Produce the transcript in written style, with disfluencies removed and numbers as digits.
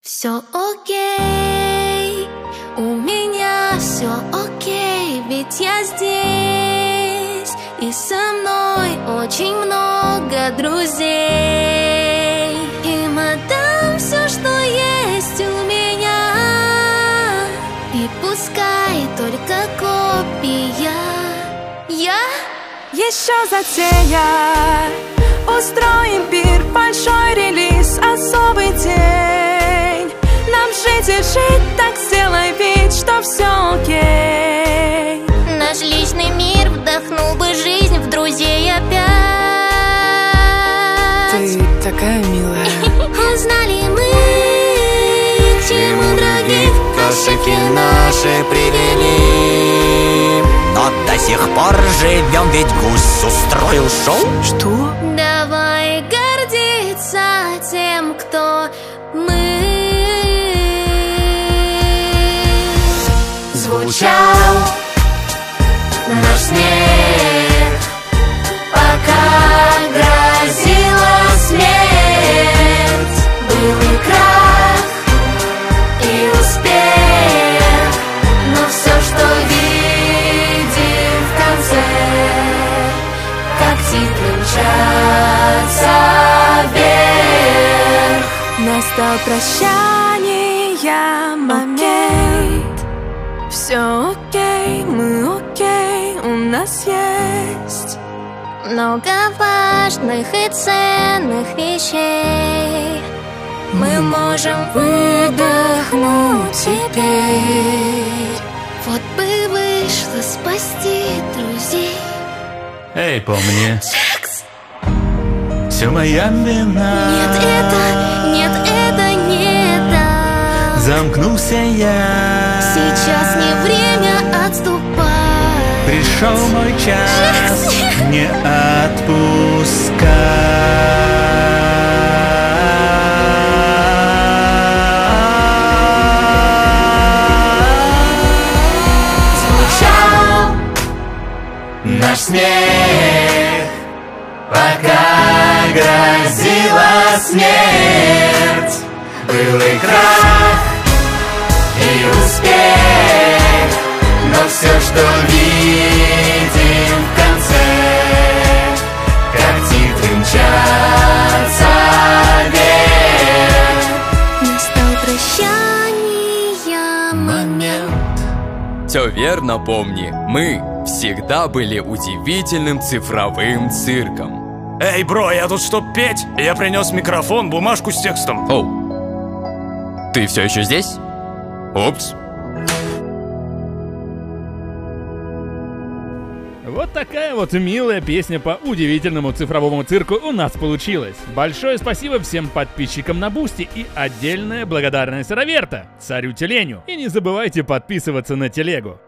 Все окей, у меня все окей, ведь я здесь, и со мной очень много друзей. Им отдам все, что есть у меня, и пускай только копия. Еще затея, устроим пир, большой релиз, особый день. Нам жить и жить, так сделай вид, что все окей. Наш личный мир вдохнул бы жизнь в друзей опять. Ты такая милая. Узнали мы, к чему других Ошибки наши привели, но до сих пор живем, ведь гусь устроил шоу. Что? Давай гордиться тем, кто мы. Звучал наш смех, пока грозила смерть. Был и крах, и успех, но все, что видим в конце, как тигры мчатся вверх. Настал прощание момент. Все окей, мы окей, у нас есть Много важных и ценных вещей. Мы можем выдохнуть теперь. Вот бы вышло спасти друзей. Эй, помни, Джекс! все моя вина. Нет, это не так. Замкнулся я. Сейчас не время отступать. Пришел мой час не отпускать. Звучал наш смех, пока грозила смерть. Был и крах, и успех, но все, что видим в конце, как тигры мчатся вверх. Настал прощание момент. Все верно помни, мы всегда были удивительным цифровым цирком. Эй, бро, я тут чтоб петь, я принес микрофон, бумажку с текстом. Оу, ты все еще здесь? Упс. Вот такая вот милая песня по удивительному цифровому цирку у нас получилась. Большое спасибо всем подписчикам на Бусти и отдельная благодарность Роберто, царю Теленю. И не забывайте подписываться на телегу.